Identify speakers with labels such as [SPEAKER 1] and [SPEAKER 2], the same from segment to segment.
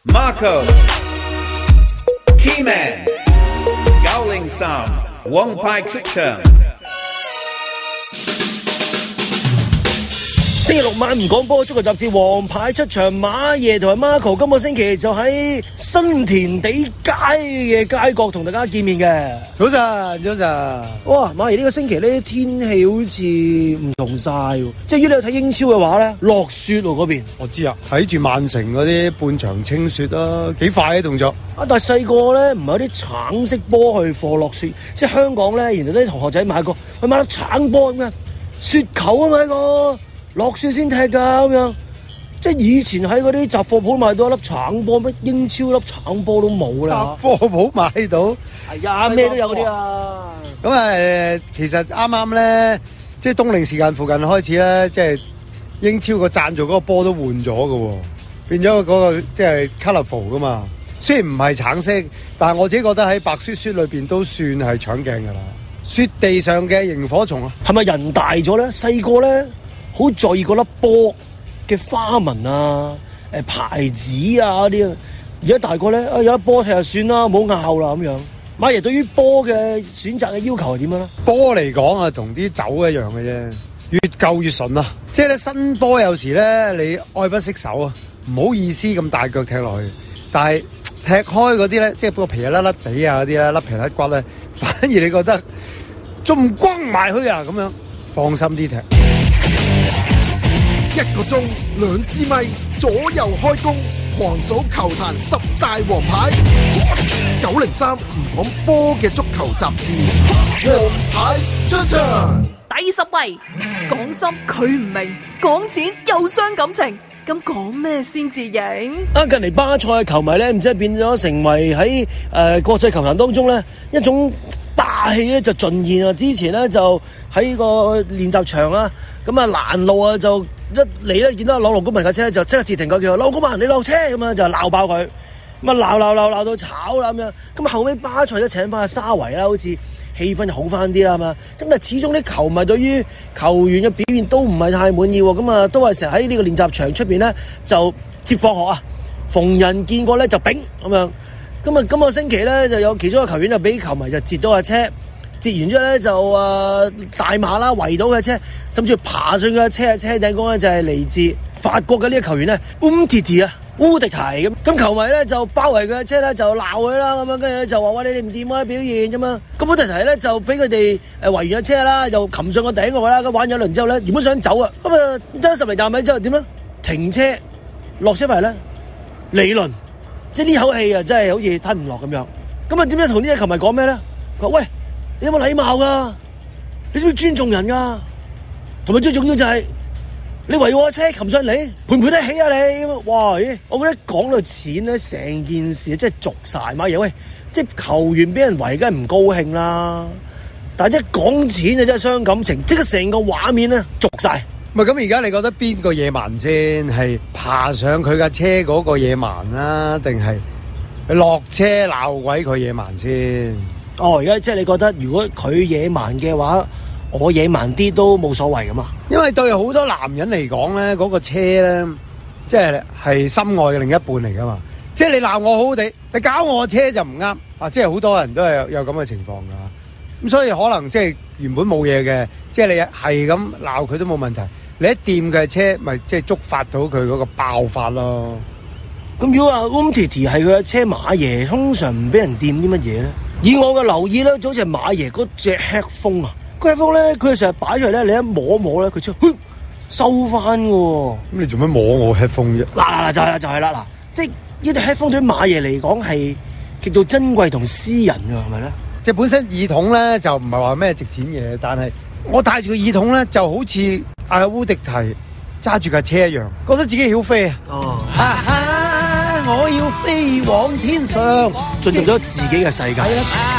[SPEAKER 1] Marco Keyman 903王牌出場。
[SPEAKER 2] 星期六晚唔講波，足球雜誌王牌出場，馬爺同埋 Marco 今個星期就喺新田地街嘅街角同大家見面嘅。
[SPEAKER 3] 早晨，早晨。
[SPEAKER 2] 哇，馬爺呢個星期咧天氣好似唔同晒喎，即係如果你有睇英超嘅話咧，落雪喎嗰邊。
[SPEAKER 3] 我知啊，睇住曼城嗰啲半場清雪啊，幾快嘅動作。
[SPEAKER 2] 啊，但係細個咧唔係有啲橙色波去貨落雪，即係香港咧，原來啲同學仔買過，佢買粒橙波咁嘅雪球啊買過。落雪先踢㗎咁樣，即係以前喺嗰啲雜貨鋪買到一粒橙波，乜英超粒橙波都冇啦。
[SPEAKER 3] 雜貨鋪買到，
[SPEAKER 2] 係啊，咩都有嗰啲啊。
[SPEAKER 3] 咁啊，其實啱啱咧，即係冬令時間附近開始咧，即係英超個贊助嗰個波都換咗㗎喎，變咗嗰個即係 colourful 㗎嘛。雖然唔係橙色，但係我自己覺得喺白雪雪裏邊都算係搶鏡㗎啦。雪地上嘅螢火蟲啊，係
[SPEAKER 2] 咪人大咗咧？細個咧？好在意嗰粒波嘅花紋啊、牌子啊嗰啲啊，而家大個咧有粒波踢就算啦，唔好拗啦咁樣。馬爺對於波嘅選擇嘅要求係點樣咧？
[SPEAKER 3] 波嚟講啊，同啲酒一樣嘅啫，越舊越純啊！即係咧新波有時咧你愛不釋手啊，唔好意思咁大腳踢落去，但係踢開嗰啲咧，即係個皮啊甩甩地啊嗰啲咧，甩皮甩骨咧，反而你覺得仲轟埋去啊咁樣，放心啲踢。
[SPEAKER 4] 一個鐘兩支咪，左右開弓，狂數球壇10大王牌。903唔講波嘅足球雜誌，王牌出場。
[SPEAKER 5] 第10位，講心佢唔明，講錢又傷感情，咁講咩先至贏？
[SPEAKER 2] 近嚟巴塞嘅球迷咧，唔知係變咗成為喺國際球壇當中咧一種霸氣咧就盡現啊！之前咧就喺個練習場啊，咁啊攔路啊就一嚟咧見到朗奴高文架車就即刻截停佢，叫朗奴高文你落車咁啊，就鬧爆佢，咁啊鬧到炒啦咁樣。咁後尾巴塞都請翻阿沙維啦，好似氣氛就好翻啲啦嘛。咁但係始終啲球迷對於球員嘅表現都唔係太滿意喎，咁啊都係成日喺呢個練習場出邊咧就接放學啊，逢人見過咧就丙咁樣。咁啊今個星期咧就有其中一個球員就俾球迷就截到架車。截完之後咧就大罵啦，圍到佢車，甚至爬上佢嘅車頂嗰咧就係嚟自法國嘅呢個球員咧烏迪提啊，烏迪提咁球迷咧就包圍佢嘅車咧就鬧佢啦，咁樣跟住咧就話喂，你哋唔掂啊表現咁嘛。咁烏迪提咧就俾佢哋圍完咗車啦，又擒上個頂嗰個啦，咁玩咗一輪之後咧原本想走啊，咁啊爭10厘大米之後點咧？停車落車埋咧理論，即係呢口氣啊真係好似吞唔落咁樣。咁啊點樣同呢啲球迷講咩咧？佢話喂，你有冇禮貌噶？你知唔知尊重人噶？同埋最重要就係你圍我車擒上嚟，賠唔賠得起啊你？哇！我覺得講到錢咧，成件事真係俗晒馬嘢。喂，即係球員俾人圍，梗係唔高興啦。但係一講錢就真係傷感情，即係成個畫面咧俗晒。
[SPEAKER 3] 唔係咁，而家你覺得邊個野蠻先？係爬上佢架車嗰個野蠻啊，定係落車鬧鬼佢野蠻先？
[SPEAKER 2] 而家即係你覺得，如果佢野蠻嘅話，我野蠻啲都冇所謂噶嘛？
[SPEAKER 3] 因為對好多男人嚟講咧，嗰個車咧，即係心愛嘅另一半嚟噶嘛。即係你鬧我好好地，你搞我車就唔啱啊！即係好多人都係有咁嘅情況噶。咁所以可能即係原本冇嘢嘅，即係你係咁鬧佢都冇問題。你一掂佢嘅車，咪即係觸發到佢嗰個爆發咯。
[SPEAKER 2] 咁如果話 Umtiti 係佢嘅車，馬爺通常唔俾人掂啲乜嘢咧？以我嘅留意咧，就好似係馬爺嗰隻 headphone 啊，嗰 headphone 咧，佢成日擺出嚟咧，你一摸一摸咧，佢就收翻嘅。咁
[SPEAKER 3] 你做咩摸我 headphone 啫？
[SPEAKER 2] 嗱就係啦，嗱，即係呢對 headphone 對於馬爺嚟講係極度珍貴同私人嘅，係咪咧？
[SPEAKER 3] 即係本身耳筒咧就唔係話咩值錢嘢，但係我戴住個耳筒咧就好似阿烏迪提揸住架車一樣，覺得自己曉飛啊！我要飛往天上，
[SPEAKER 2] 進入咗自己嘅世界。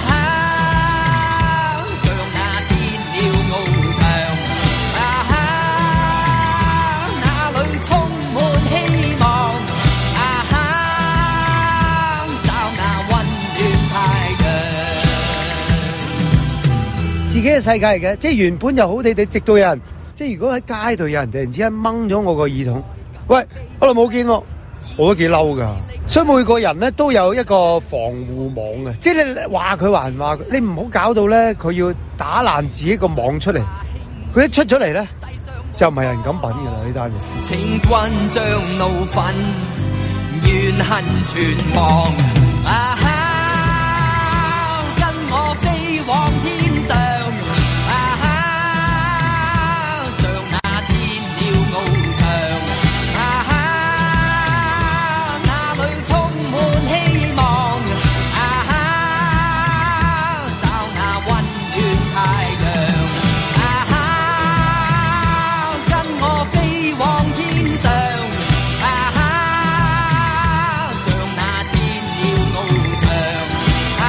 [SPEAKER 3] 自己嘅世界嚟嘅，即係原本又好地地，直到有人，即係如果喺街度有人突然之間掹咗我個耳筒，喂，好耐冇見喎，我都幾嬲噶。 所以每個人咧都有一個防護網嘅，即係你話佢還話佢，你唔好搞到咧佢要打爛自己個網出嚟，佢一出咗嚟咧就唔係人咁品㗎啦呢單嘢。
[SPEAKER 6] 請君將怒憤怨恨全忘，啊哈，跟我飛往天上，啊哈，像那天鳥翱翔，啊哈，那裏充滿希望，啊哈，找那溫暖太陽，啊哈，跟我飛往天上，啊哈，像那天鳥翱翔，啊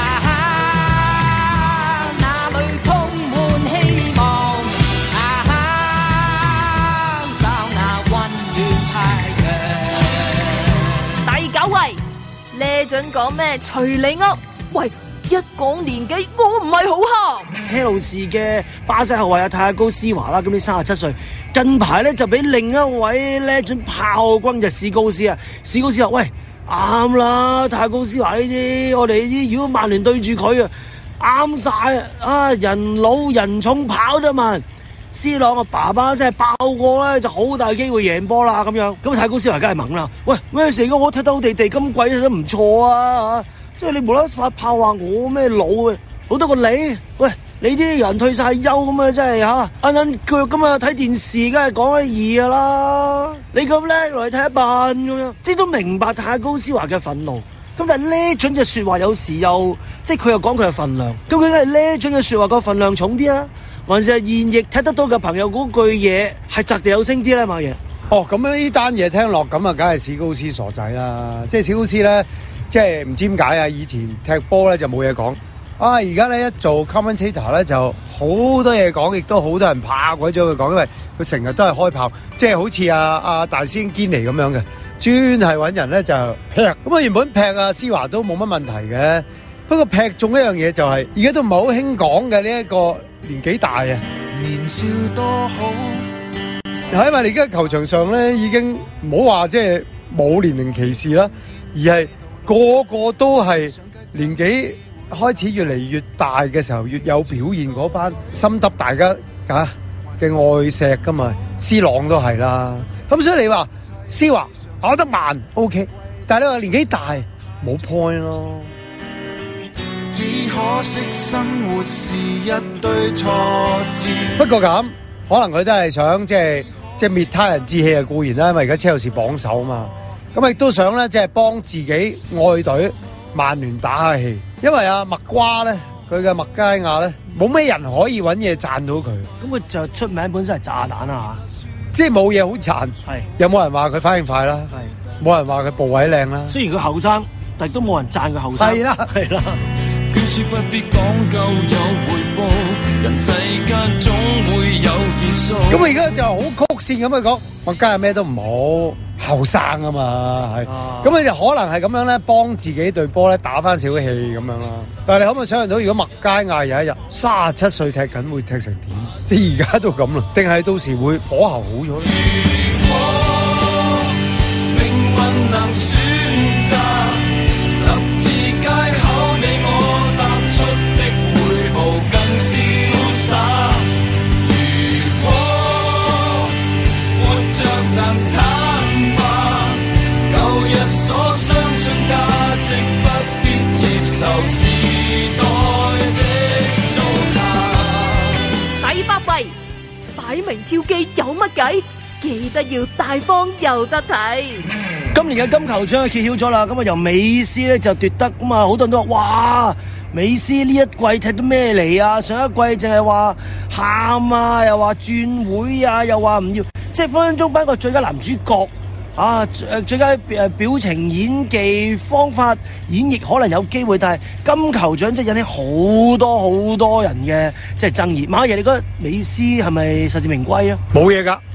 [SPEAKER 6] 哈，那裏充滿希望，啊哈，找那溫暖太陽。
[SPEAKER 5] 第9位，呢准講咩隨你噏？喂，一講年紀，我唔係好蝦。
[SPEAKER 2] 車路士嘅巴西後衛阿泰高斯華啦，今年37歲，近排咧就俾另一位呢准炮轟就史高斯啊！史高斯話：喂，啱啦，泰高斯華呢啲，我哋呢啲如果曼聯對住佢啊，啱晒啊！人老人重跑得慢。C 朗個爸爸真係爆過咧，就好大機會贏波啦咁樣。咁泰高斯華梗係猛啦，喂，咩事？我踢得好地地，咁鬼踢得唔錯啊！即係你無啦啦發炮話我咩老啊，好多過你。喂，你啲人退晒休咁啊，真係嚇，摁腳咁啊，睇電視梗係講得易㗎啦。你咁叻來睇一笨咁樣，即係都明白泰高斯華嘅憤怒。咁但係呢種嘅説話有時又即係佢又講佢嘅份量，咁佢梗係呢種嘅説話個份量重啲啊？還是係現役睇得到嘅朋友嗰句嘢係擲地有聲啲咧，馬爺？
[SPEAKER 3] 哦，咁樣呢單嘢聽落咁啊，梗係史高斯傻仔啦！即係史高斯咧，即係唔知點解啊！以前踢波咧就冇嘢講，啊而家咧一做 commentator 咧就好多嘢講，亦都好多人怕鬼咗佢講，因為佢成日都係開炮，即係好似阿大師兄堅尼咁樣嘅，專係揾人咧就劈。咁啊原本劈阿施華都冇乜問題嘅，不過劈中一樣嘢就係而家都唔係好興講嘅呢一個年紀大啊！
[SPEAKER 4] 年少多好，
[SPEAKER 3] 係因為你而家球場上咧已經唔好話即係冇年齡歧視啦，而係個個都係年紀開始越嚟越大嘅時候，越有表現嗰班深得大家嘅愛錫噶嘛。C 朗都係啦，咁所以你話 C 華跑得慢 OK， 但係你話年紀大冇 point 咯。
[SPEAKER 4] 只可惜生活是一堆挫折。
[SPEAKER 3] 不過咁可能佢都係想即係滅他人志氣啊，固然啦，因為而家車路士榜首啊嘛，咁亦都想咧即係幫自己愛隊曼聯打下氣，因為阿麥瓜咧佢嘅麥佳亞咧冇咩人可以揾嘢讚到佢，
[SPEAKER 2] 咁佢就出名本身係炸彈啊嚇，
[SPEAKER 3] 即係冇嘢好讚。
[SPEAKER 2] 係
[SPEAKER 3] 有冇人話佢反應快啦？
[SPEAKER 2] 係
[SPEAKER 3] 冇人話佢步位靚啦。
[SPEAKER 2] 雖然佢後生，但係都冇人讚佢後生。
[SPEAKER 3] 係啦，
[SPEAKER 2] 係啦。
[SPEAKER 7] 捐書不必講究有回報，人世間總會有結束。
[SPEAKER 3] 咁而家就好曲線咁去講，麥佳亞咩都唔好，後生啊嘛，係。咁佢就可能係咁樣咧，幫自己隊波咧打翻少氣咁樣啦。但係你可唔可以想象到，如果麥佳亞有一日37歲踢緊，會踢成點？即係而家都咁啦，定係到時會火候好咗咧？
[SPEAKER 7] 如果命運能選擇十字街口，你我踏出的每步更瀟灑。如果活着能坦白，舊日所相信價值不必接受時代的糟蹋。
[SPEAKER 5] 第8位，擺明挑機有乜計？記得要大方有得睇。
[SPEAKER 2] 今年嘅金球獎揭曉咗啦，咁啊由美斯咧就奪得，咁啊好多人都話哇，美斯呢一季踢到咩嚟啊？上一季淨係話喊啊，又話轉會啊，又話唔要，即係分分鐘頒個最佳男主角啊，最佳表情演技方法演繹可能有機會，但係金球獎即係引起好多人嘅即係爭議。馬爺，你覺得美斯係咪實至名歸啊？
[SPEAKER 3] 冇嘢㗎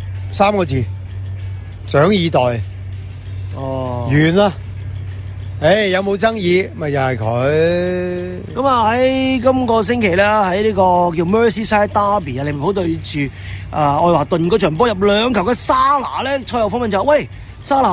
[SPEAKER 3] ，3個字，獎以待。
[SPEAKER 2] 哦，
[SPEAKER 3] 完啦！有冇爭議？咪又係佢。
[SPEAKER 2] 咁啊喺今個星期咧，喺呢個叫 Merseyside Derby 啊，利物浦對住愛華頓嗰場波入2球嘅沙拿咧，賽後訪問就話：喂，沙拿睇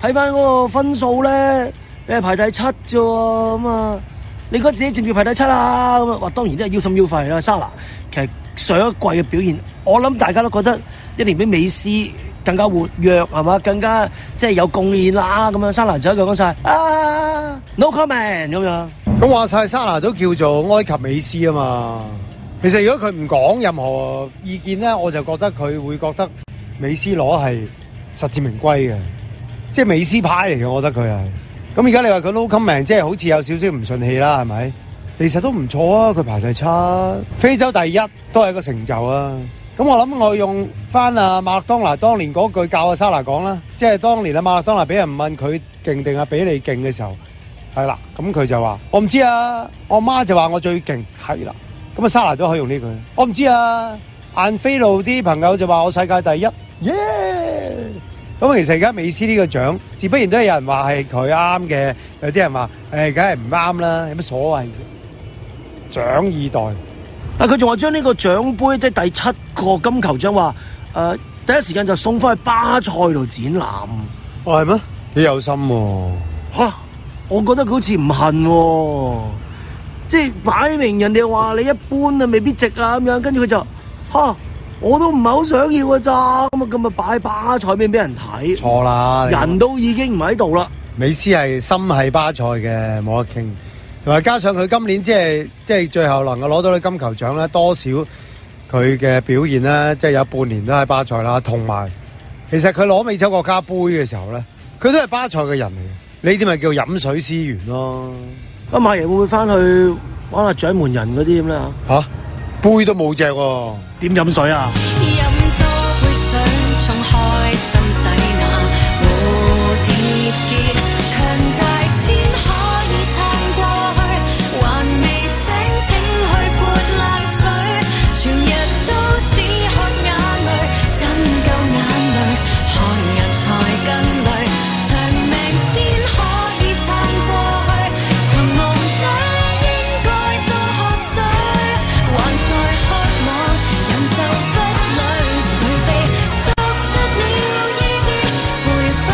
[SPEAKER 2] 睇翻嗰個分數咧，你係排第7啫喎，咁啊，你覺得自己接唔接排第7啊？咁啊，話當然都係腰心腰肺啦。莎拿其實上一季嘅表現，我諗大家都覺得一定比美斯更加活躍係嘛，更加即係有貢獻啦咁樣。莎拿就一句講晒啊 ，no comment 咁樣。
[SPEAKER 3] 咁話晒莎拿都叫做埃及美斯啊嘛。其實如果佢唔講任何意見咧，我就覺得佢會覺得美斯攞係實至名歸嘅，即係美斯派嚟嘅。我覺得佢係。咁而家你話佢 no comment，即係好似有少少唔順氣啦，係咪？其實都唔錯啊，佢排第7，非洲第1都係一個成就啊。咁我諗我用翻阿馬勒當拿當年嗰句教阿莎拿講啦，即係當年阿馬勒當拿俾人問佢勁定係比你勁嘅時候，係啦，咁佢就話我唔知啊，我媽就話我最勁，係啦。咁啊，莎拿都可以用呢句。我唔知啊，晏菲路啲朋友就話我世界第1，耶！咁其實而家美斯呢個獎，自不然都係有人話係佢啱嘅，有啲人話梗係唔啱啦，有乜所謂？獎二代，
[SPEAKER 2] 但佢仲話將呢個獎杯即係第7個金球獎話第一時間就送翻去巴塞度展覽。
[SPEAKER 3] 係咩？幾有心喎！
[SPEAKER 2] 我覺得佢好似唔恨喎。即係擺明人哋話你一般啊，未必值啊咁樣，跟住佢就我都唔係好想要嘅咋，咁啊擺巴塞俾人睇，
[SPEAKER 3] 錯啦，
[SPEAKER 2] 人都已經唔喺度啦。
[SPEAKER 3] 美斯係心係巴塞嘅，冇得傾，同埋加上佢今年即係最後能夠攞到啲金球獎咧，多少佢嘅表現咧，即係有半年都喺巴塞啦，同埋其實佢攞美洲國家杯嘅時候咧，佢都係巴塞嘅人嚟嘅，呢啲咪叫飲水思源咯。
[SPEAKER 2] 咁馬爺會唔會翻去玩下獎門人嗰啲咁咧嚇？
[SPEAKER 3] 杯都冇隻喎，
[SPEAKER 2] 點飲水啊？
[SPEAKER 8] 飲多杯水，從開心底那蝴蝶結，強大先可以撐過去，還未醒請去潑冷水，全日都只喝眼淚，怎夠眼淚，看人才更累，長命先可以撐過去，尋夢者應該多喝水，還在渴望人就不累，誰被捉出了依啲回不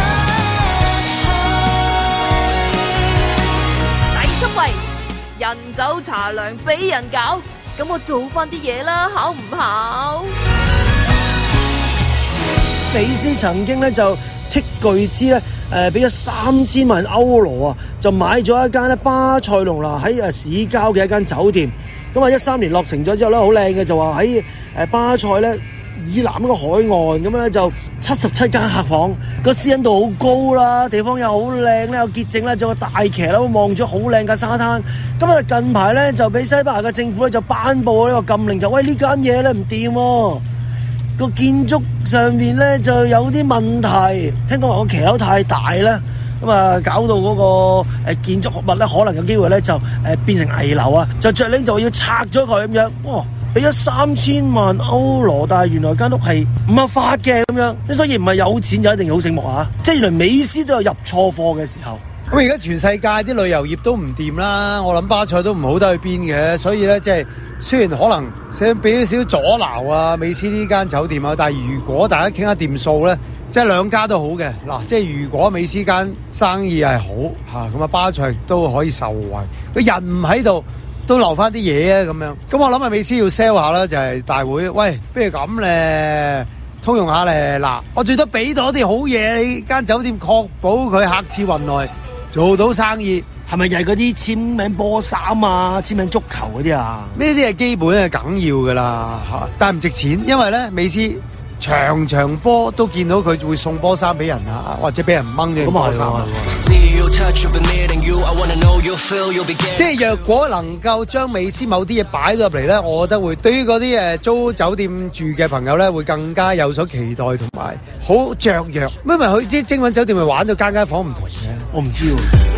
[SPEAKER 8] 去。
[SPEAKER 5] 第7位，人走茶涼俾人搞，咁我做翻啲嘢啦，考唔考？
[SPEAKER 2] 美斯曾經咧就斥巨資咧俾咗3000萬歐羅啊，就買咗一間咧巴塞隆拿喺市郊嘅一間酒店。咁啊13年落成咗之後咧，好靚嘅，就話喺巴塞咧以南一個海岸咁樣咧，就77間客房，個私隱度好高啦，地方又好靚咧，有潔淨咧，仲有個大騎樓望咗好靚嘅沙灘。咁啊近排咧就俾西班牙嘅政府咧就頒布呢個禁令，就喂呢間嘢咧唔掂喎。個建築上面咧就有啲問題，聽講話個騎樓太大啦，咁啊搞到嗰個建築物咧可能有機會咧就變成危樓啊，就着令就要拆咗佢咁樣。哇！俾咗3000萬歐羅，但係原來間屋係唔合法嘅咁樣，所以唔係有錢就一定好醒目啊！即係原來美斯都有入錯貨嘅時候。
[SPEAKER 3] 咁而家全世界啲旅遊業都唔掂啦，我諗巴塞都唔好得去邊嘅，所以咧即係雖然可能想俾少少阻撓啊美斯呢間酒店啊，但係如果大家傾下掂數咧，即係兩家都好嘅嗱，即係如果美斯間生意係好嚇，咁啊巴塞都可以受惠，佢人唔喺度都留翻啲嘢啊咁樣。咁我諗啊美斯要 sell 下啦，就係大會，喂，不如咁咧。通用下咧，嗱，我最多俾到啲好嘢，你間酒店確保佢客似雲來，做到生意，
[SPEAKER 2] 係咪又係嗰啲簽名波衫啊、簽名足球嗰啲啊？
[SPEAKER 3] 呢啲係基本係梗要噶啦，但係唔值錢，因為咧美斯場波都見到佢會送波衫俾人啊，或者俾人掹咗波衫。即係若果能夠將美斯某啲嘢擺咗入嚟咧，我覺得會對於嗰啲租酒店住嘅朋友咧，會更加有所期待同埋好雀躍。因為佢啲精品酒店咪玩到間房唔同嘅，
[SPEAKER 2] 我唔知喎。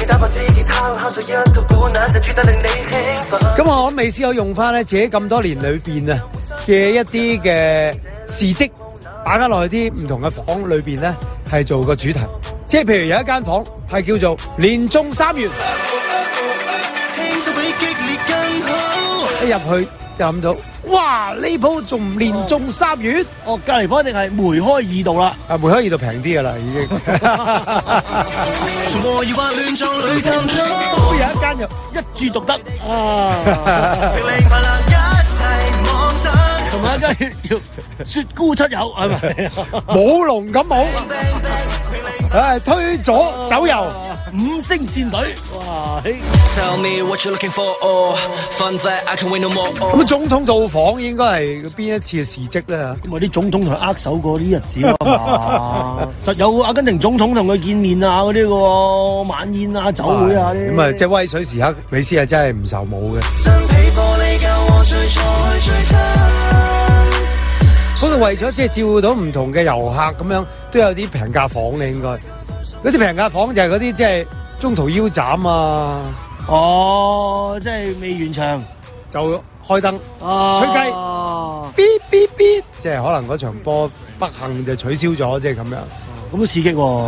[SPEAKER 3] 咁我諗美斯可以用翻咧自己咁多年裏邊啊嘅一啲嘅事蹟。打翻落去啲唔同嘅房裏邊咧，係做個主題，即係譬如有一間房係叫做連中3元，一入去就諗到哇！呢鋪仲唔連中3月？
[SPEAKER 2] 哦，隔離房一定係梅開2度啦。
[SPEAKER 3] 啊，梅開2度平啲噶啦，已經。都有一間又
[SPEAKER 2] 一注獨得啊！同埋一間叫雪姑七友係咪？
[SPEAKER 3] 舞龍咁舞，推左走右
[SPEAKER 2] ，5星戰隊，哇！
[SPEAKER 3] 咁總統到訪應該係邊一次嘅事蹟咧？
[SPEAKER 2] 咁啊啲總統同佢握手過啲日子啊嘛，實有阿根廷總統同佢見面啊嗰啲嘅喎，晚宴啊、酒會啊啲。
[SPEAKER 3] 咁啊，即係威水時刻，美斯係真係唔受舞嘅。嗰度為咗即係照顧到唔同嘅遊客咁樣，都有啲平價房嘅應該。嗰啲平價房就係嗰啲即係中途腰斬啊！
[SPEAKER 2] 哦，即係未完場
[SPEAKER 3] 就開燈、吹雞、嗶嗶嗶，即係可能嗰場波不幸就取消咗，即係咁樣。
[SPEAKER 2] 咁都刺激喎！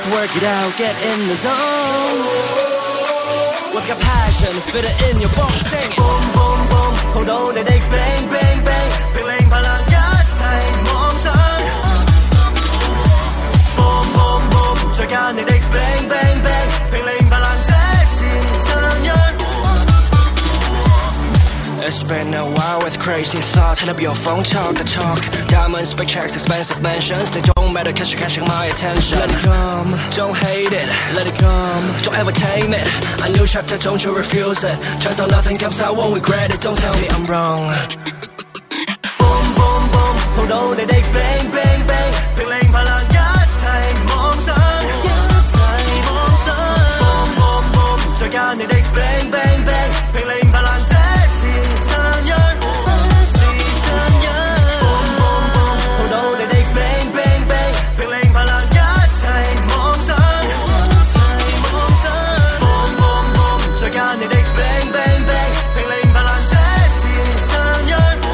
[SPEAKER 9] It's been a while with crazy thoughts. Hit up your phone, talk the talk. Diamonds, big checks, expensive mansions. They don't matter cause you're catching my attention. Let it come, don't hate it. Let it come, don't ever tame it. A new chapter, don't you refuse it. Turns out nothing comes out, won't regret it. Don't tell me I'm wrong. Boom, boom, boom. 碰到你的 bang, bang, bang. 拼命拍亮一切妄想，一切妄想。Boom, boom, boom. 再加你的 bang, bang, bang. 拼命拍亮這是真樣，這是真樣。Boom, boom, boom. 碰到你的 bang, bang, bang. 拼命拍亮一切妄想，一切妄想。Boom, boom, boom. 再加你的 bang, bang, bang. 拼命拍亮這是真樣。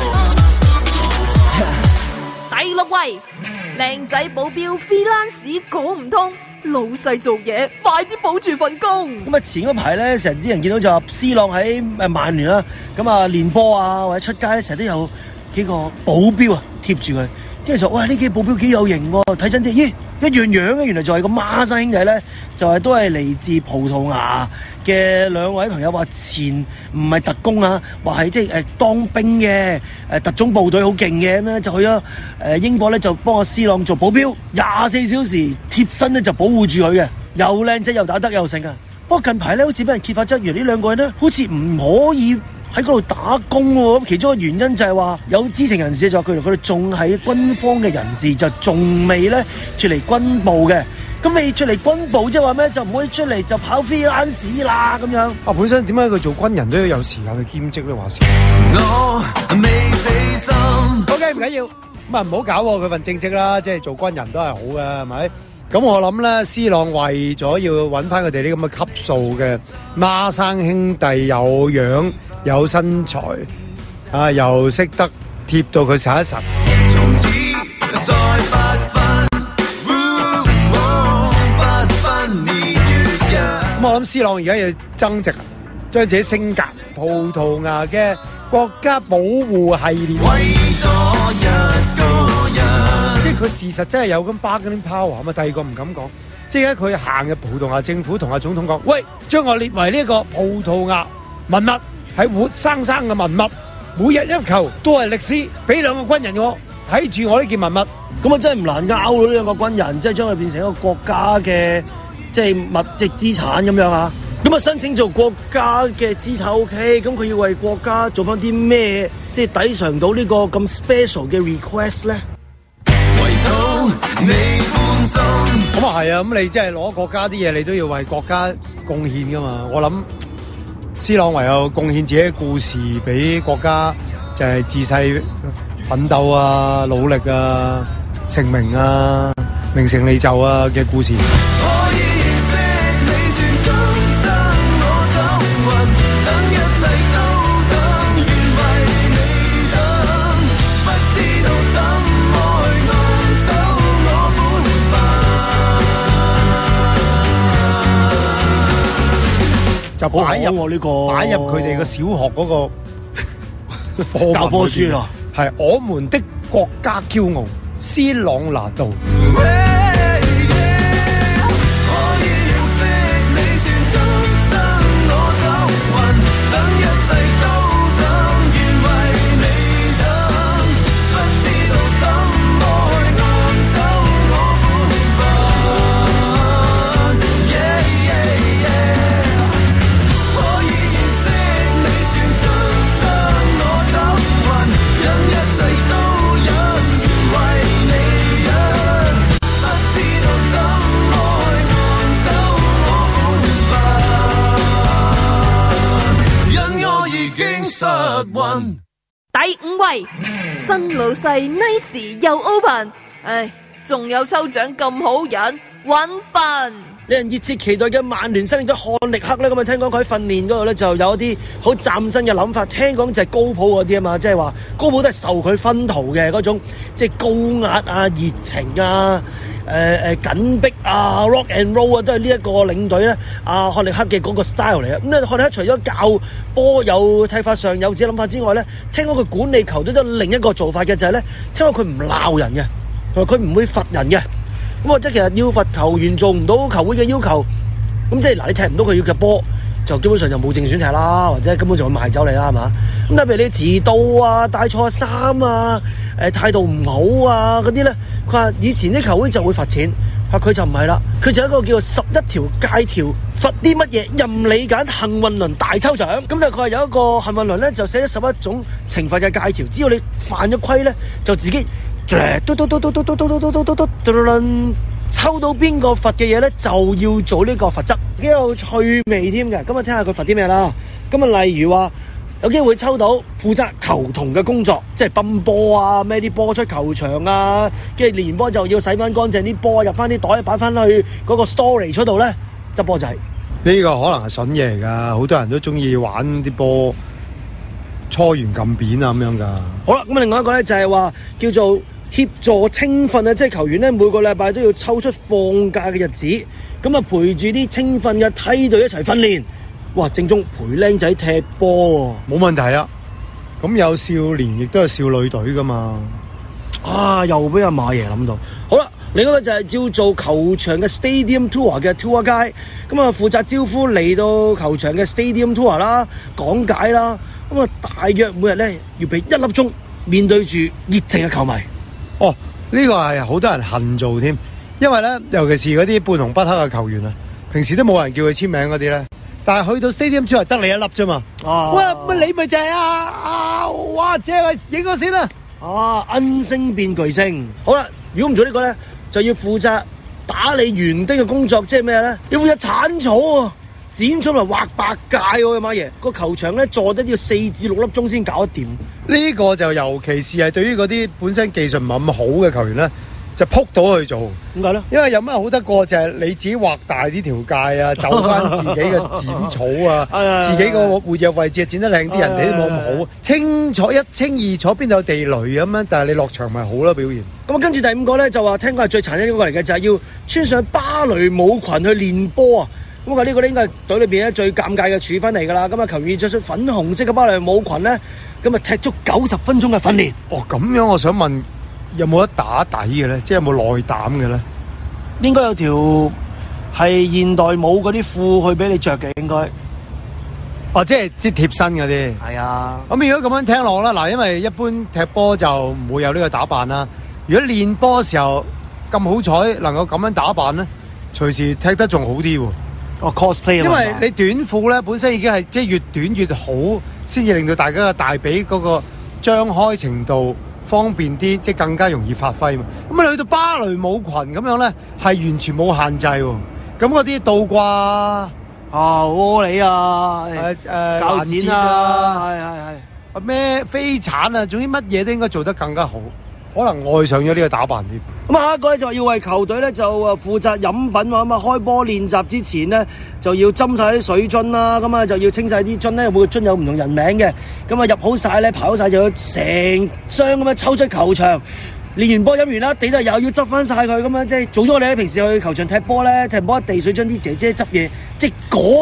[SPEAKER 5] 第6位，靚仔保鏢 freelance 講唔通，老細做嘢快啲保住份工。
[SPEAKER 2] 咁啊前嗰排咧，成啲人見到就 C 朗喺曼聯啦，咁啊練波啊或者出街咧，成日都有幾個保鏢啊貼住佢，跟住就哇呢幾個保鏢幾有型喎，睇真啲，咦一樣樣嘅，原來就係個孖生兄弟咧，就係都係嚟自葡萄牙嘅兩位朋友，話前唔係特工啊，話係即係當兵嘅特種部隊好勁嘅咁咧，就去咗英國咧就幫阿 C 朗做保鏢，24小時貼身咧就保護住佢嘅，又靚仔又打得又成啊！不過近排咧好似俾人揭發質疑呢兩個人咧，好似唔可以喺嗰度打工喎。咁其中嘅原因就係話有知情人士就話佢哋仲係軍方嘅人士，就仲未咧脱離軍部嘅。咁未出嚟軍部即係話咩？就唔可以出嚟就跑 freelance 啦咁樣。
[SPEAKER 3] 啊，本身點解佢做軍人都要有時間去兼職咧？話事。
[SPEAKER 7] 我未死心。
[SPEAKER 3] OK， 唔緊要，咁啊唔好搞喎，佢份正職啦，即係做軍人都係好嘅，係咪？咁我諗咧，C 朗為咗要揾翻佢哋啲咁嘅級數嘅孖生兄弟，有樣有身材，啊又識得貼到佢實一實。
[SPEAKER 7] 從此再不分，不分年月日。
[SPEAKER 3] 咁我諗 C 朗而家要增值，將自己升格，葡萄牙嘅國家保護系列。
[SPEAKER 7] 為咗一個人。
[SPEAKER 3] 即係佢事實真係有咁 bargaining power 啊嘛，第二個唔敢講。即係而家佢行嘅葡萄牙政府同阿總統講，喂，將我列為呢一個葡萄牙文物，係活生生嘅文物，每日一球都係歷史，俾兩個軍人我睇住我呢件文物。
[SPEAKER 2] 咁啊真係唔難拗咯，呢兩個軍人即係將佢變成一個國家嘅即係物質資產咁樣啊。咁啊申請做國家嘅資產 OK，咁佢要為國家做翻啲咩先抵償到呢個咁 special 嘅 request 咧？
[SPEAKER 7] 你歡心
[SPEAKER 3] 咁啊係啊，咁你即係攞國家啲嘢，你都要為國家貢獻噶嘛。我諗 C 朗唯有貢獻自己嘅故事俾國家，就係自細奮鬥啊、努力啊、成名啊、名成利就啊嘅故事。就擺入佢哋個小學嗰個課
[SPEAKER 2] 教科書啊，
[SPEAKER 3] 係我們的國家驕傲，斯朗拿度。
[SPEAKER 5] 第5位，新老細 Nice 又 open， 唉，仲有抽獎咁好人，揾笨。
[SPEAKER 2] 令人熱切期待嘅曼聯新領隊漢力克咧，咁啊聽講佢喺訓練嗰度咧就有一啲好嶄新嘅諗法，聽講就係高普嗰啲啊嘛，即係話高普都係受佢薰陶嘅嗰種，即係高壓啊、熱情啊、緊迫啊、rock and roll 啊，都係呢一個領隊咧漢力克嘅嗰個 style 嚟嘅。咁咧漢力克除咗教波有睇法上有自己諗法之外咧，聽講佢管理球隊都有另一個做法嘅，就係咧聽講佢唔鬧人嘅，同埋佢唔會罰人嘅。咁即係其實要罰球員做唔到球會嘅要求，咁即係嗱，你踢唔到佢要嘅波，就基本上就冇正選踢啦，或者根本就會賣走你啦，係嘛？咁特別你遲到啊、帶錯衫啊、態度唔好啊嗰啲咧，佢話以前啲球會就會罰錢，話佢就唔係啦，佢就一個叫做11條戒條，罰啲乜嘢任你揀，幸運輪大抽獎。咁但係佢話有一個幸運輪咧，就寫咗11種懲罰嘅戒條，只要你犯咗規咧，就自己抽到邊個罰嘅嘢咧，就要做呢個罰則，幾有趣味添嘅。咁啊，聽下佢罰啲咩啦。咁啊，例如話有機會抽到負責球童嘅工作，即係泵波啊，孭啲波出球場啊，跟住練完波就要洗翻乾淨啲波，入翻啲袋，擺翻去嗰個 storage 嗰度咧，執波仔。
[SPEAKER 3] 呢個可能係筍嘢嚟㗎，好多人都中意玩啲波搓完撳扁啊咁樣㗎。
[SPEAKER 2] 好啦，咁另外一個咧就係話叫做協助青訓啊，即係球員咧每個禮拜都要抽出放假嘅日子，咁啊陪住啲青訓嘅梯隊一齊訓練。哇，正宗陪僆仔踢波喎，
[SPEAKER 3] 冇問題啊！咁有少年亦都有少女隊噶嘛。
[SPEAKER 2] 啊，又俾阿馬爺諗到。好啦，另一個就係叫做球場嘅 Stadium Tour 嘅 Tour Guide，咁啊負責招呼嚟到球場嘅 Stadium Tour 啦，講解啦，咁啊大約每日咧要俾1粒鐘面對住熱情嘅球迷。
[SPEAKER 3] 哦，呢個係好多人恨做添，因為咧，尤其是嗰啲半紅不黑嘅球員啊，平時都冇人叫佢簽名嗰啲咧，但係去到 Stadium Tour 得你一粒啫嘛。喂，你咪就係哇，正啊，影個先啦。
[SPEAKER 2] 恩星變巨星。好啦，如果唔做呢個咧，就要負責打理園丁嘅工作，即係咩咧？要負責鏟草啊，剪草同畫白界喎，馬爺。個球場咧坐得要4至6粒鐘先搞得掂。
[SPEAKER 3] 呢個就尤其是係對於嗰啲本身技術唔係咁好嘅球員咧，就撲到去做。
[SPEAKER 2] 點解咧？
[SPEAKER 3] 因為有乜好得過就係你自己畫大啲條界啊，走翻自己嘅剪草啊，自己個活躍位置剪得靚啲，人哋都冇咁好。清楚一清二楚，邊度有地雷咁樣？但係你落場咪好咯表現。
[SPEAKER 2] 咁啊，跟住第5個咧就話聽講係最殘忍嗰個嚟嘅，就係要穿上芭蕾舞裙去練波啊！咁啊，呢個咧應該係隊裏邊咧最尷尬嘅處分嚟㗎啦。咁啊，球員着出粉紅色嘅芭蕾舞裙咧，咁啊踢足90分鐘嘅訓練。
[SPEAKER 3] 哦，咁樣我想問，有冇得打底嘅咧？即係有冇內膽嘅咧？
[SPEAKER 2] 應該有條係現代舞嗰啲褲去俾你着嘅，應該。
[SPEAKER 3] 哦，即係貼身嗰啲。
[SPEAKER 2] 係啊。
[SPEAKER 3] 咁如果咁樣聽落啦，嗱，因為一般踢波就唔會有呢個打扮啦。如果練波嘅時候咁好彩，能夠咁樣打扮咧，隨時踢得仲好啲喎。
[SPEAKER 2] 哦 cosplay 啊，
[SPEAKER 3] 因為你短褲咧本身已經係即係越短越好，先至令到大家嘅大髀嗰個張開程度方便啲，即係更加容易發揮嘛。咁你去到芭蕾舞裙咁樣咧，係完全冇限制喎。咁嗰啲倒掛
[SPEAKER 2] 窩裏啊，鉸剪啊，
[SPEAKER 3] 係咩飛鏟啊，總之乜嘢都應該做得更加好。可能愛上咗呢個打扮添。
[SPEAKER 2] 咁下一個咧就要為球隊咧就負責飲品喎。咁啊開波練習之前咧就要斟晒啲水樽啦，咁啊就要清晒啲樽咧，每個樽有唔同人名嘅，咁啊入好晒咧，排好晒就要成箱咁樣抽出球場。練完波飲完啦，地都又要執翻晒佢咁樣，即係做咗我哋咧平時去球場踢波咧，踢波一地水將啲姐姐執嘢，即係嗰種效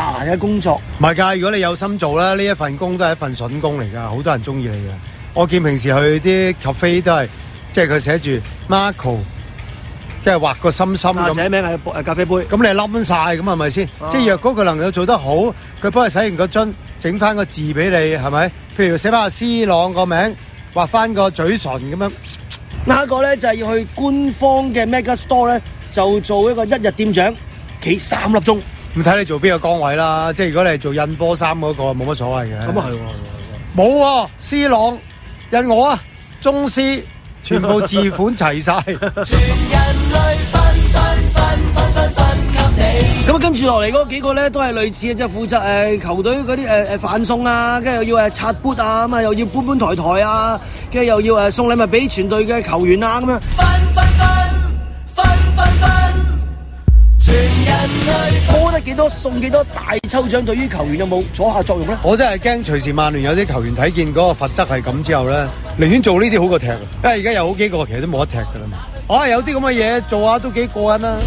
[SPEAKER 2] 閒嘅工作。
[SPEAKER 3] 唔係㗎，如果你有心做咧，呢一份工都係一份筍工嚟㗎，好多人中意你嘅。我見平時去啲 cafe 都係，即係佢寫住 Marco， 即係畫個心心咁。
[SPEAKER 2] 寫名係咖啡杯。
[SPEAKER 3] 咁你冧晒咁係咪先？即係若果佢能夠做得好，佢幫你洗完個樽，整翻個字俾你，係咪？譬如寫翻阿 C 朗個名，畫翻個嘴唇咁樣。
[SPEAKER 2] 下一個咧就係要去官方嘅 Mega Store 咧，就做一個一日店長，企3粒鐘。
[SPEAKER 3] 咁睇你做邊個崗位啦，即係如果你係做印波衫嗰個，冇乜所謂嘅。
[SPEAKER 2] 咁啊係喎，
[SPEAKER 3] 冇喎，C 朗印我啊，中師全部字款齊晒。
[SPEAKER 6] 全人類分給你。
[SPEAKER 2] 咁啊，跟住落嚟嗰幾個咧都係類似嘅，即係負責球隊嗰啲飯餸啊，跟住又要擦杯啊，咁啊又要搬台啊，跟住又要送禮物俾全隊嘅球員啊，咁樣。
[SPEAKER 6] 全人類
[SPEAKER 2] 摸得幾多送幾多，大抽獎對於球員有冇阻嚇作用咧？
[SPEAKER 3] 我真係驚隨時曼聯有啲球員睇見嗰個罰則係咁之後咧，寧願做呢啲好過踢，因為而家有好幾個其實都冇得踢㗎啦嘛。有啲咁嘅嘢做下都幾過癮啦。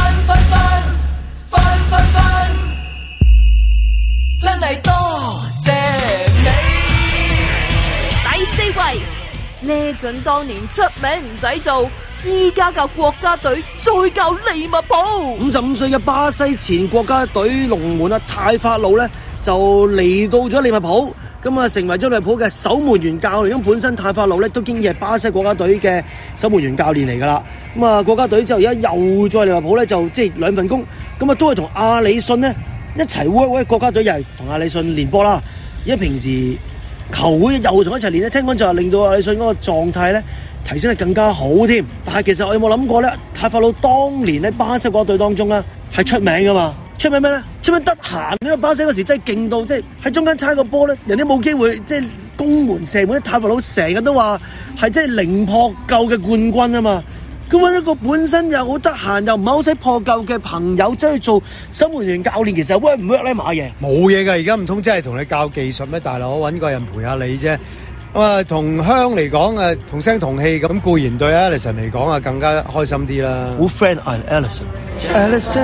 [SPEAKER 6] 真係多謝你。
[SPEAKER 5] 第4位，呢準當年出名唔使做，依家教國家隊再教利物浦。
[SPEAKER 2] 55歲嘅巴西前國家隊龍門泰法路咧就嚟到咗利物浦，咁啊成為咗利物浦嘅守門員教練。咁本身泰法路咧都經已係巴西國家隊嘅守門員教練嚟㗎啦。咁啊國家隊之後而家又再利物浦咧就即係兩份工，咁啊都係同阿里遜呢一齊 work。國家隊又係同阿里遜練波啦，而家平時球會又同一齊練咧，聽講就係令到阿里遜嗰個狀態咧提升得更加好添。但係其實我有冇諗過咧？泰法路當年喺巴西國家隊當中咧係出名噶嘛？出名咩咧？出名得閒，因為巴西嗰時真係勁到，即係喺中間猜個波咧，人哋冇機會即係攻門射門。泰法路成日都話係即係零破救嘅冠軍啊嘛。咁揾一個本身又好得閒又唔係好識破救嘅朋友，即係做守門員教練，其實 work 唔 work 咧？馬爺
[SPEAKER 3] 冇嘢㗎，而家唔通真係同你教技術咩？大佬揾個人陪下你啫。咁啊，同鄉嚟講同聲同氣咁固然對 Alisson 嚟講更加開心啲啦。
[SPEAKER 2] 好 friend 啊 Alisson。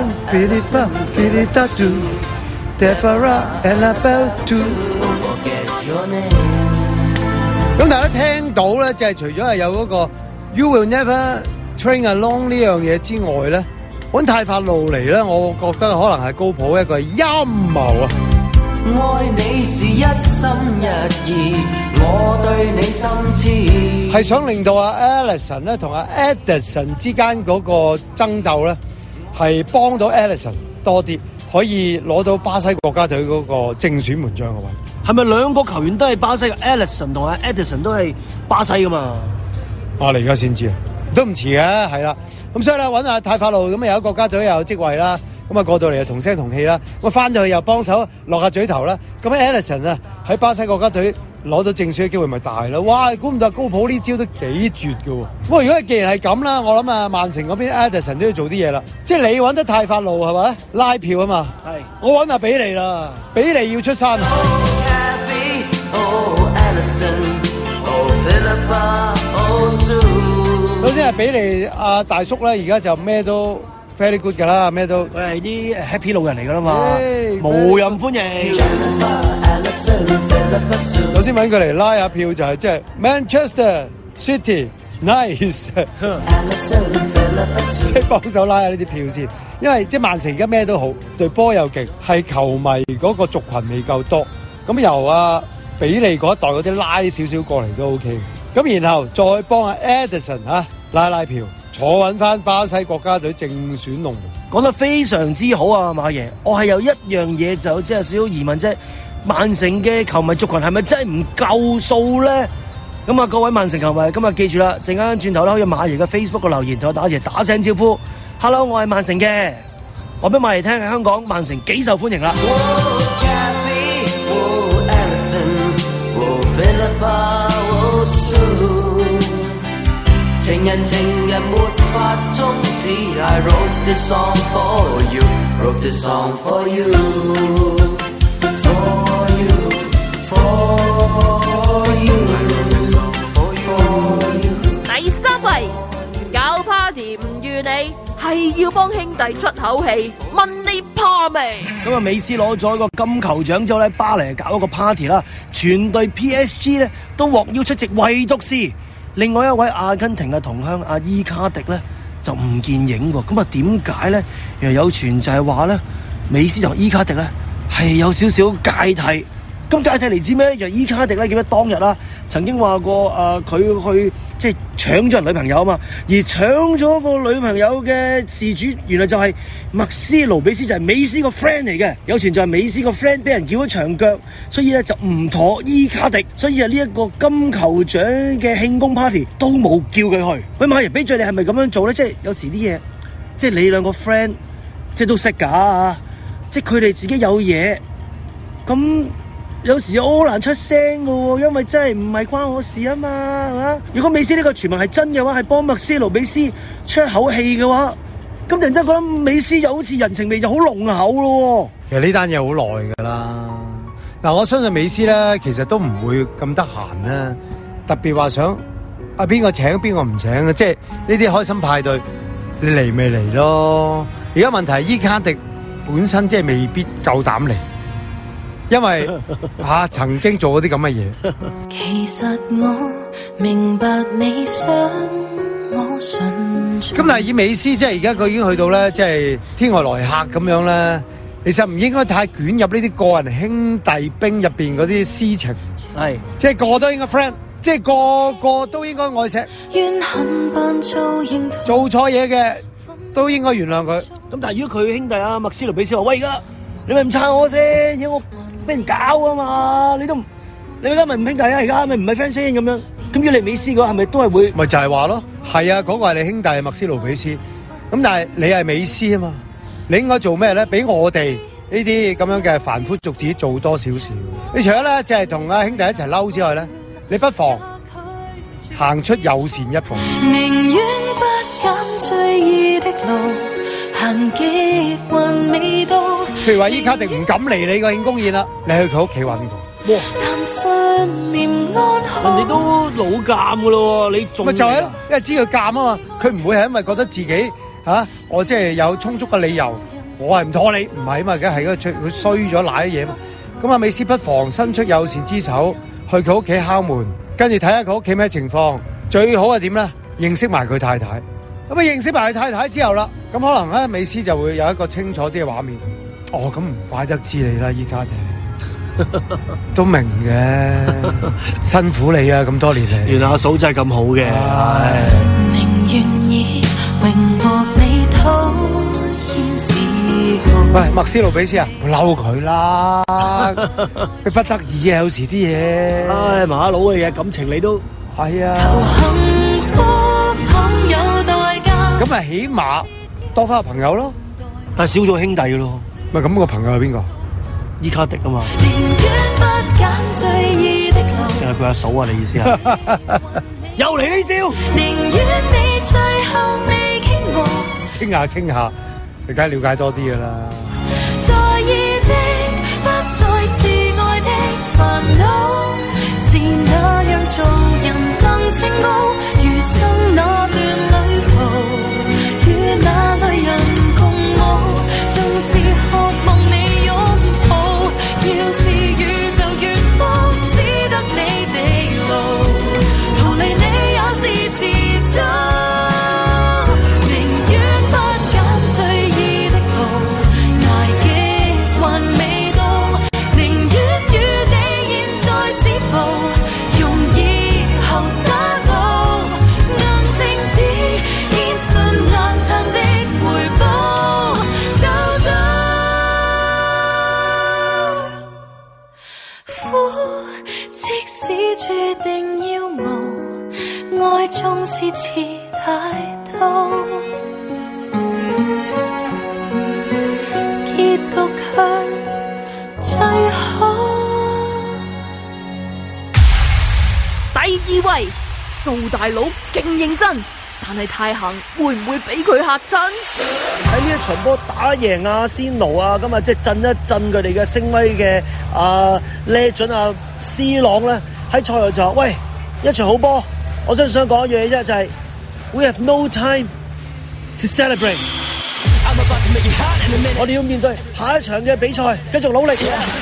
[SPEAKER 3] 咁大家聽到咧，就係除咗係有嗰個 You will never train alone 呢樣嘢之外咧，揾泰法路嚟咧，我覺得可能係高普一個陰謀啊！
[SPEAKER 6] 愛你是一心一意，我對你心痴。
[SPEAKER 3] 係想令到Alisson 咧同Ederson 之間嗰個爭鬥咧，係幫到 Alisson 多啲，可以攞到巴西國家隊嗰個正選門將嘅位。
[SPEAKER 2] 係咪兩個球員都係巴西嘅 Alisson 同阿 Ederson 都係巴西噶嘛？
[SPEAKER 3] 你而家先知啊，都唔遲嘅，係啦。咁所以咧揾阿泰法路咁有國家隊又有職位啦。咁啊過到嚟又同聲同氣啦，咁翻到去又幫手落下嘴頭啦。咁 Alisson 啊喺巴西國家隊攞到正選嘅機會咪大啦？哇！估唔到高普呢招都幾絕㗎喎。不過如果既然係咁啦，我諗啊曼城嗰邊 Ederson 都要做啲嘢啦。即係你揾得泰法路係咪？拉票啊嘛。係。我揾阿比利啦，比利要出山。首先係比利阿大叔咧，而家就咩都 very good 㗎啦，咩都
[SPEAKER 2] 佢係啲 happy 老人嚟㗎啦嘛，無任歡迎。
[SPEAKER 3] 首先揾佢嚟拉下票就係即係 Manchester City nice， 即係幫手拉下呢啲票先，因為即係曼城而家咩都好，隊波又勁，係球迷嗰個族群未夠多，咁由比利嗰一代嗰啲拉少少過嚟都 OK， 咁然後再幫阿 Ederson 拉票，坐穩翻巴西國家隊正選龍門，
[SPEAKER 2] 講得非常之好啊，馬爺。我係有一樣嘢就即係少少疑問啫，曼城嘅球迷族群係咪真係唔夠數咧？咁啊，各位曼城球迷，今日記住啦，陣間轉頭咧可以馬爺嘅 Facebook 嘅留言同我打打聲招呼 ，Hello， 我係曼城嘅，話俾馬爺聽喺香港曼城幾受歡迎啦。
[SPEAKER 6] 情人沒法終止 I wrote this song for you Wrote this song for you For you For you For you
[SPEAKER 5] 第3位搞 party 唔預你， 係要幫兄弟出口氣，問你怕未？
[SPEAKER 2] 咁啊，美斯攞咗一個金球獎之後咧，巴黎搞一個 party 啦，全隊 PSG 咧都獲邀出席，唯獨是另外一位阿根廷嘅同鄉阿伊卡迪咧就唔見影喎。咁啊，點解咧？原來有傳就係話咧，美斯同伊卡迪咧係有少少芥蒂。咁芥蒂嚟自咩咧？伊卡迪咧記得當日啦，曾經話過佢去即係搶咗人女朋友啊嘛，而搶咗個女朋友嘅事主原來就係麥斯盧比斯，就係美斯個 friend 嚟嘅。有傳就係美斯個 friend 俾人叫咗長腳，所以咧就唔妥伊卡迪，所以啊呢一個金球獎嘅慶功 party 都冇叫佢去。喂，馬人比賽你係咪咁樣做咧？即係有時啲嘢，即係你兩個 friend 即係都識㗎，即係佢哋自己有嘢咁。有時我好難出聲㗎喎，因為真係唔係關我事啊嘛，係嘛？如果美斯呢個傳聞係真嘅話，係幫麥斯盧比斯出一口氣嘅話，咁突然間覺得美斯又好似人情味就好濃厚咯。
[SPEAKER 3] 其實呢單嘢好耐㗎啦。嗱，我相信美斯咧，其實都唔會咁得閒啦。特別話想邊個請邊個唔請嘅，即係呢啲開心派對，你嚟咪嚟咯。而家問題係伊卡迪本身即係未必夠膽嚟。因為曾經做嗰啲咁嘅嘢。
[SPEAKER 8] 其實我明白你想我信。
[SPEAKER 3] 咁但係以美斯即係而家佢已經去到咧，即係天外來客咁樣咧，其實唔應該太捲入呢啲個人兄弟兵入邊嗰啲私情。
[SPEAKER 2] 係，
[SPEAKER 3] 即係個個都應該 friend，即係個個都應該愛錫。
[SPEAKER 8] 怨恨扮做認同。
[SPEAKER 3] 做錯嘢嘅都應該原諒佢。
[SPEAKER 2] 咁但係如果佢兄弟啊麥斯盧比斯話：喂，而家你咪唔撐我先，而家我俾人搞啊嘛！你而家咪唔兄弟啊？而家咪唔係 friend 先咁樣。咁如果你美斯嘅話，係咪都係會？
[SPEAKER 3] 咪就係話咯，係啊，嗰個係你兄弟麥斯盧比斯。咁但係你係美斯啊嘛，你應該做咩咧？俾我哋呢啲咁樣嘅凡夫俗子做多少少。你除咗咧，就係同阿兄弟一齊嬲之外咧，你不妨行出友善一步。
[SPEAKER 8] 寧願不揀最易的路。
[SPEAKER 3] 譬如話伊卡迪唔敢嚟你個慶功宴啦，你去佢屋企揾佢。哇！
[SPEAKER 2] 人哋都老尷噶咯，你仲
[SPEAKER 3] 咪就係咯，因為知佢尷啊嘛，佢唔會係因為覺得自己我即係有充足嘅理由，我係唔妥你，唔係啊嘛，梗係佢衰咗賴啲嘢嘛。咁啊，美斯不妨伸出友善之手，去佢屋企敲門，跟住睇下佢屋企咩情況，最好係點咧？認識埋佢太太。咁啊，認識埋佢太太之後啦，咁可能咧，美斯就會有一個清楚啲嘅畫面。哦，咁唔怪得知你啦，伊卡迪都明嘅，辛苦你啊，咁多年嚟。
[SPEAKER 2] 原來阿嫂真係咁好嘅。
[SPEAKER 8] 寧願以榮獲你討厭自豪。
[SPEAKER 3] 喂，麥斯盧比斯啊，嬲佢啦，佢不得已啊，有時啲嘢。
[SPEAKER 2] 唉，馬佬嘅嘢，感情你都
[SPEAKER 3] 係啊。咁啊，起碼多翻個朋友咯，
[SPEAKER 2] 但係少咗兄弟咯。
[SPEAKER 3] 咪咁個朋友係邊個？
[SPEAKER 2] 伊卡迪啊嘛。係佢阿嫂啊？你意思啊？又嚟呢招？傾下傾下，就梗係了解多啲噶啦。在意的不再是愛的煩惱，是那樣做人更清高，餘生那段旅途，與那類人共舞，縱是渴望你擁抱，要是宇宙遠方，只得你地路，逃離你也是遲早。注定要熬，愛縱是遲大到，結局卻最好。
[SPEAKER 5] 第二位做大佬勁認真，但係太行會唔會俾佢嚇親？
[SPEAKER 2] 喺呢一場波打贏阿仙奴啊，今日即係震一震佢哋嘅聲威嘅Legend C 朗咧。喺賽後就話：喂，一場好波，我想講一樣嘢啫，就係 We have no time to celebrate。 我哋要面對下一場嘅比賽，繼續努力。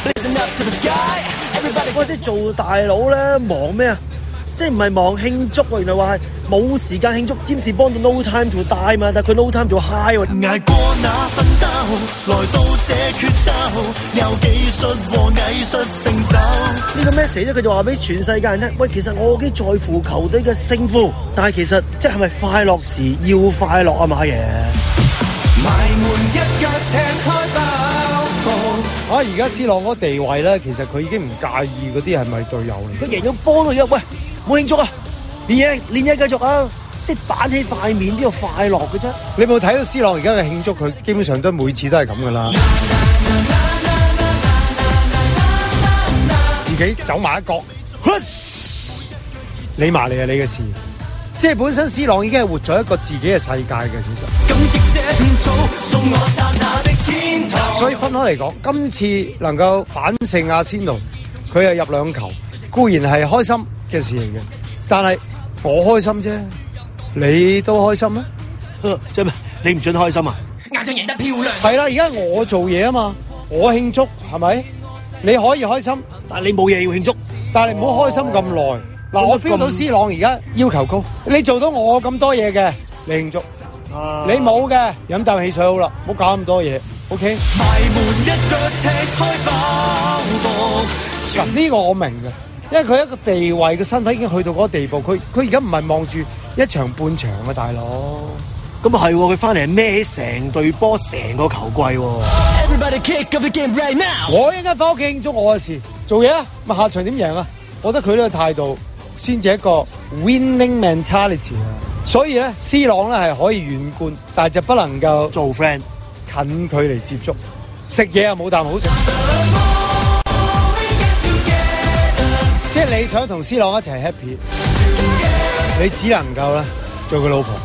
[SPEAKER 2] 哇！即係做大佬咧，忙咩啊？即係唔係忙慶祝喎？原來話係冇時間慶祝。占士邦到 no time to die 嘛，但係佢 no time to high 喎。
[SPEAKER 7] 捱過那奮鬥，來到這決鬥，有技術和藝術成就。
[SPEAKER 2] 呢個 message 咧，佢就話俾全世界人聽，喂，其實我幾在乎球隊嘅勝負，但係其實即係咪快樂時要快樂啊，馬爺？
[SPEAKER 7] 埋門一腳踢開爆破。
[SPEAKER 3] 而家 C 朗嗰個地位咧，其實佢已經唔介意嗰啲係咪隊友嚟。
[SPEAKER 2] 佢贏咗波都有，喂，冇慶祝啊！練嘢繼續啊！即係板起塊面，邊度快樂嘅啫？
[SPEAKER 3] 你有冇睇到 C 朗而家嘅慶祝？佢基本上都每次都係咁噶啦，自己走埋一角，理埋你啊，你嘅事。即係本身 C 朗已經係活咗一個自己嘅世界嘅，其實。所以分開嚟講，今次能夠反勝阿仙奴，佢係入2球，固然係開心嘅事嚟嘅，但係我開心啫，你都開心咩？
[SPEAKER 2] 即係咩？你唔准開心啊？
[SPEAKER 6] 硬仗贏得漂亮。
[SPEAKER 3] 係啦，而家我做嘢啊嘛，我慶祝係咪？你可以開心，
[SPEAKER 2] 但係你冇嘢要慶祝，
[SPEAKER 3] 但係你唔好開心咁耐。嗱，我 feel 到 C 朗而家要求高，你做到我咁多嘢嘅，你慶祝。你冇嘅，飲啖汽水好啦，唔好搞咁多嘢。OK。
[SPEAKER 7] 埋門一腳踢開爆破。
[SPEAKER 3] 嗱，呢個我明嘅，因為佢一個地位嘅身份已經去到嗰個地步，佢而家唔係望住一場半場啊，大佬。
[SPEAKER 2] 咁啊係，佢翻嚟係孭起成隊波、成個球季喎。
[SPEAKER 7] Everybody kick off the game right now。
[SPEAKER 3] 我一陣間翻屋企慶祝我嘅事，做嘢啊，咪下場點贏啊？我覺得佢呢個態度先至一個 winning mentality 啊。所以咧 ，C 朗咧係可以遠觀，但係就不能夠
[SPEAKER 2] 做 friend
[SPEAKER 3] 近距離接觸，食嘢又冇啖好食。即係你想同 C 朗一齊 happy， 你只能夠咧做佢老婆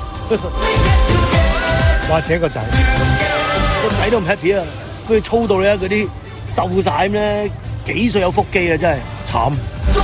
[SPEAKER 3] 或者個仔。
[SPEAKER 2] 個仔都唔 happy 啊！佢操到咧嗰啲瘦晒咁咧，幾歲有腹肌啊！真係慘。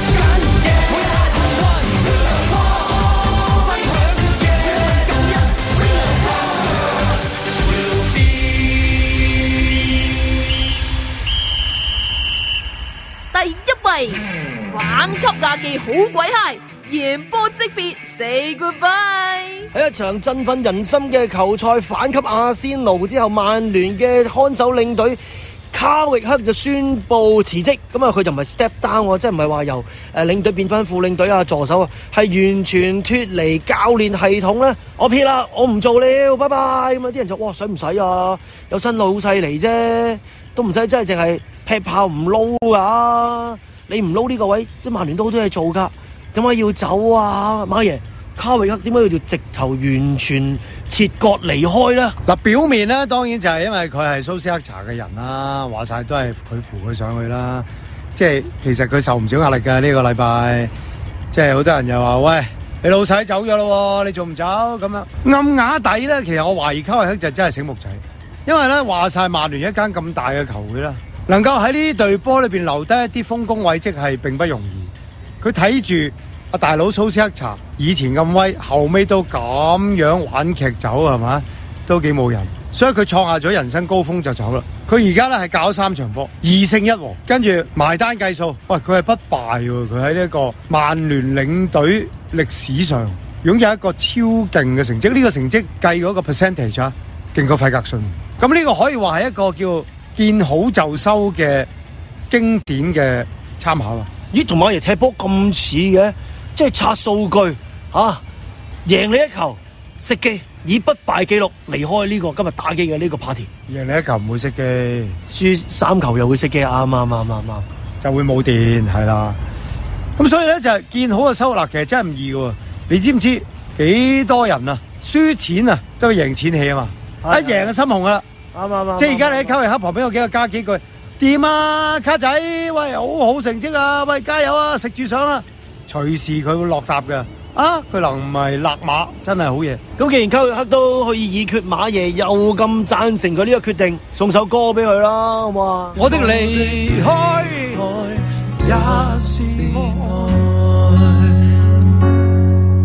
[SPEAKER 5] 第一位反級亞記好鬼嗨，贏波即別 say goodbye。
[SPEAKER 2] 喺一場振奮人心嘅球賽反擊阿仙奴之後，曼聯嘅看守領隊卡域克就宣布辭職。咁啊，佢就唔係 step down，即係唔係話由領隊變翻副領隊啊、助手啊，係完全脫離教練系統咧。我撇啦，我唔做了，拜拜。咁啊，啲人就哇，使唔使啊？有新老細嚟啫，都唔使真係淨係劈炮唔撈噶。你唔撈呢個位，即係曼聯都好多嘢做噶，點解要走啊？馬爺，卡域克點解要直頭完全切割離開咧？
[SPEAKER 3] 嗱，表面咧當然就係因為佢係蘇斯克查嘅人啦，話晒都係佢扶佢上去啦。即係其實佢受唔少壓力嘅呢個禮拜，即係好多人又話喂，你老細走咗咯，你仲唔走咁樣？暗啞底咧，其實我懷疑卡域克就真係醒目仔，因為咧話晒曼聯一間咁大嘅球會啦，能夠喺呢隊波裏邊留低一啲豐功偉績係並不容易。佢睇住阿大佬蘇斯克查以前咁威，後尾都咁樣玩劇走係嘛，都幾冇人。所以佢創下咗人生高峰就走啦。佢而家咧係搞3場波，2勝1和，跟住埋單計數，喂，佢係不敗喎。佢喺呢一個曼聯領隊歷史上擁有一個超勁嘅成績。呢個成績計嗰個 percentage 啊，勁過費格遜。咁呢個可以話係一個叫見好就收嘅經典嘅參考啊！
[SPEAKER 2] 咦，同馬爺踢波咁似嘅，即係刷數據嚇，贏你1球，熄機，以不敗記錄離開呢個今日打機嘅呢個 party。
[SPEAKER 3] 贏你1球唔會熄機，
[SPEAKER 2] 輸3球又會熄機，啱，
[SPEAKER 3] 就會冇電係啦。咁所以咧就係見好就收嗱，其實真係唔易嘅喎。你知唔知幾多人啊？輸錢啊都係贏錢氣啊嘛，一贏就心紅噶啦。啱，即係而家你喺卡域克旁邊有幾個加幾句，掂啊卡仔，喂，好成績啊，喂，加油啊，食住上啊，隨時佢會落搭嘅。啊，佢能唔係勒馬，真係好嘢。
[SPEAKER 2] 咁既然卡域克都可以議決，馬爺又咁贊成佢呢個決定，送首歌俾佢啦，好唔好啊？
[SPEAKER 3] 我的離開
[SPEAKER 7] 也是愛。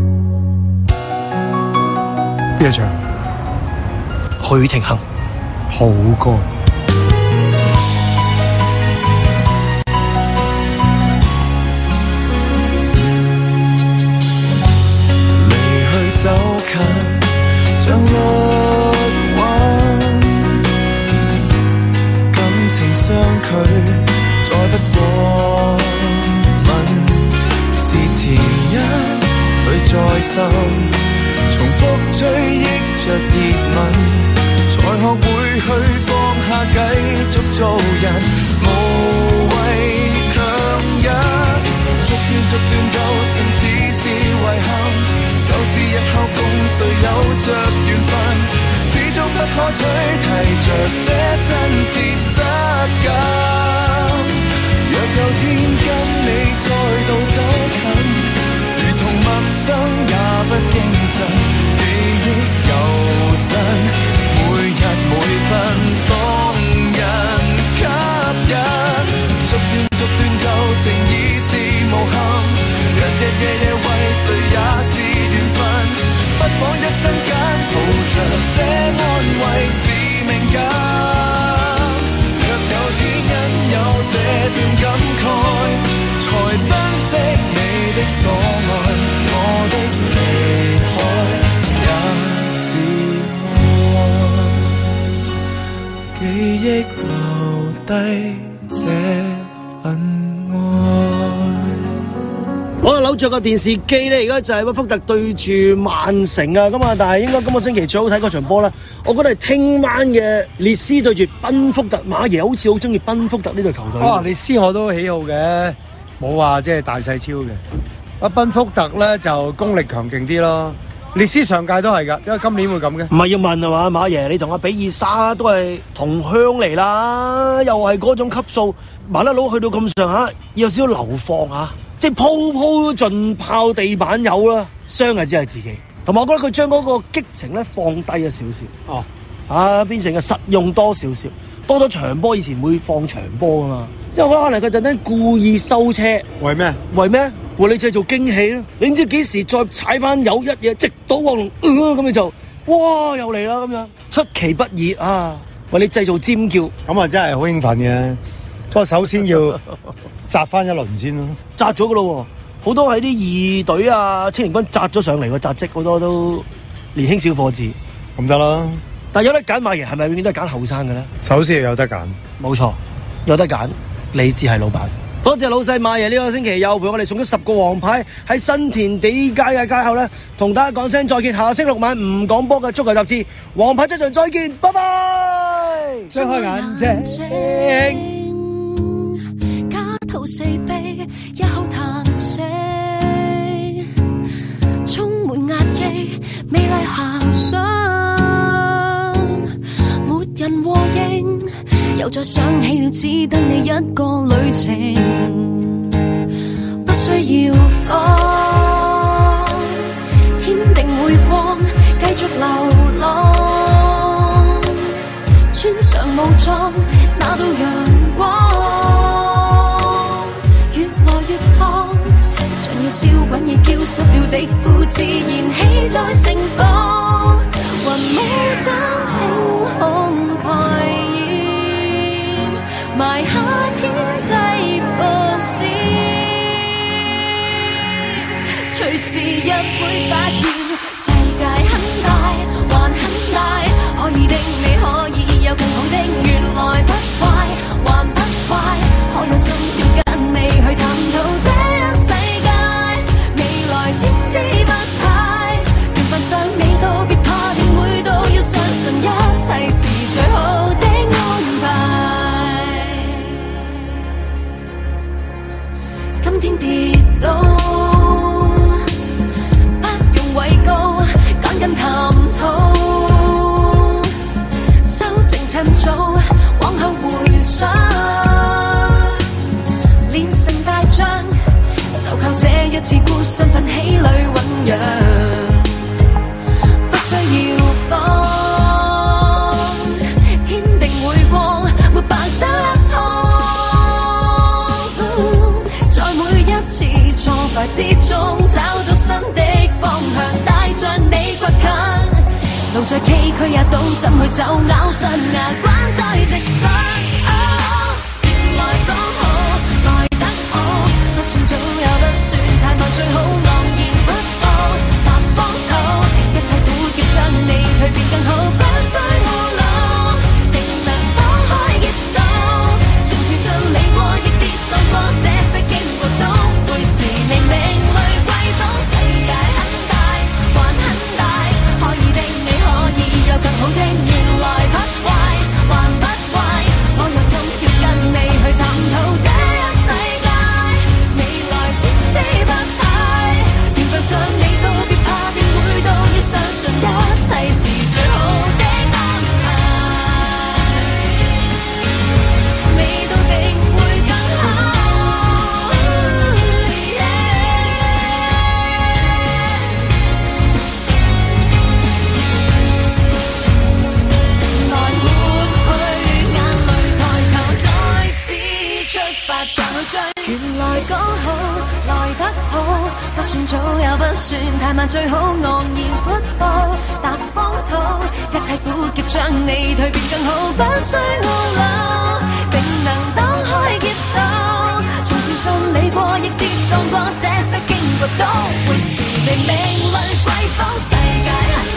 [SPEAKER 3] 邊一場？
[SPEAKER 2] 許廷鏗。
[SPEAKER 3] 好歌。
[SPEAKER 7] 離去走近，像綠雲，感情相距，再不過問，是前一裏再心，重複追憶着熱吻，才學會去放下繼續做人，無謂強忍，逐段舊情似是遺憾，就是日後共誰有着緣分，始終不可取替着這真切質感。若有天跟你再度走近，如同陌生也不驚震，記憶猶新，每日每分動人吸引，逐段舊情已是無憾，日日夜夜為誰也是緣分，不枉一生間抱着這安慰是命感。若有天因有這段感慨，才珍惜你的所愛，我的離開也是愛，記憶留低這份愛。
[SPEAKER 2] 我扭着個電視機咧，而家就係屈福特對住曼城啊，咁啊，但係應該今個星期最好睇嗰場波咧，我覺得係聽晚嘅列斯對住賓福特。馬爺好似好中意賓福特呢隊球隊。
[SPEAKER 3] 哇，列斯我都喜好嘅，冇話即係大細超嘅。賓福特咧就功力強勁啲咯，列斯上屆都係㗎，因為今年會咁嘅。
[SPEAKER 2] 唔係要問係嘛，馬爺你同阿比爾沙都係同鄉嚟啦，又係嗰種級數，麻甩佬去到咁上下，有少少流放嚇。即係鋪盡炮地板有啦，傷嘅只係自己。同埋我覺得佢將嗰個激情咧放低咗少少。哦，變成個實用多少少，多咗長波，以前會放長波啊嘛。即係我覺得可能佢特登故意收車，
[SPEAKER 3] 為咩？
[SPEAKER 2] 為你製造驚喜咯。你唔知幾時再踩翻有一嘢直到黃龍，咁你就哇又嚟啦咁樣，出其不意啊！為你製造尖叫，
[SPEAKER 3] 咁啊真係好興奮嘅。不過首先要扎翻一輪先咯，
[SPEAKER 2] 扎咗噶咯喎，好多喺啲二隊啊、青年軍扎咗上嚟個扎職，好多都年輕小伙子，
[SPEAKER 3] 咁得啦。
[SPEAKER 2] 但係有得揀，馬爺係咪永遠都係揀後生嘅咧？
[SPEAKER 3] 首先有得揀，
[SPEAKER 2] 冇錯，有得揀，你至係老闆。多謝老細馬爺呢個星期又陪我哋送咗10個黃牌喺新田地街嘅街後咧，同大家講聲再見。下星期6晚唔講波嘅足球雜誌黃牌出場再見，拜拜。
[SPEAKER 3] 張開眼睛。
[SPEAKER 8] 吐四悲，一口嘆息，充滿壓抑，美麗遐想，沒人和應，又再想起了只得你一個旅程，不需要放，天定會光，繼續流浪，穿上武裝，拿到陽光。燒滾已焦濕了的褲自然起在盛放，雲霧將晴空蓋掩，埋下天際伏線，隨時日會發現世界很大還很大，可以的你可以有更好的，原來不壞還不壞，可有心要跟你去探討這世界。千姿百態，緣分上你都別怕，定會到，要相信一切是最好的安排。今天跌倒，不用畏高，趕緊探討，修正趁早，往後回去也懂怎去走，咬上牙關再直上。原來剛好來得好，不算早又不算太慢，最好昂然不步踏荒土，一切苦澀將你蛻變更好，不需懊惱，定能放開接受。從前順利過亦跌宕過，這些經過都會是你命裏貴寶。世界很大還很大，可以的你可以有更好的，原來不壞還不壞，我有心要跟你去探討這一世界，未來千姿百態，緣分上你都別怕，定會到，要相信一切是最好的安排，未到定會更好。來抹去眼淚，抬頭再次出發，再去追。原來剛好來得好，不算早也不算太慢，最好昂然闊步踏荒土，一切苦澀將你蛻變更好，不需懊惱，定能當開劫數。從前順利過亦跌宕過，這些經過都會是你命裏貴寶。世界很